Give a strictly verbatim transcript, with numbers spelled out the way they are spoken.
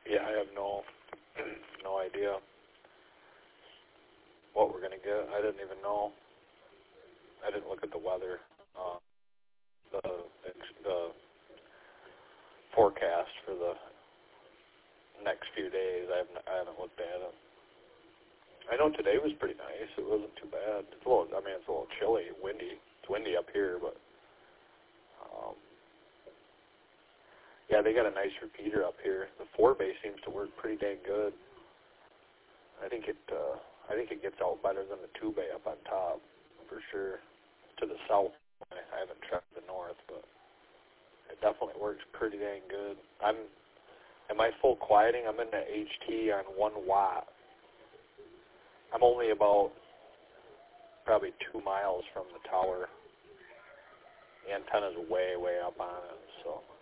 Yeah, I have no no idea what we're gonna get. I didn't even know. I didn't look at the weather, uh, the the forecast for the next few days. I haven't I haven't looked at it. I know today was pretty nice. It wasn't too bad. It's a little. I mean, it's a little chilly, windy. It's windy up here, but um, yeah, they got a nice repeater up here. The four bay seems to work pretty dang good. I think it. Uh, I think it gets out better than the two bay up on top, for sure. To the south, I haven't tried the north, but it definitely works pretty dang good. I'm. Am I full quieting? I'm in the H T on one watt. I'm only about probably two miles from the tower. The antenna's way, way up on it, so.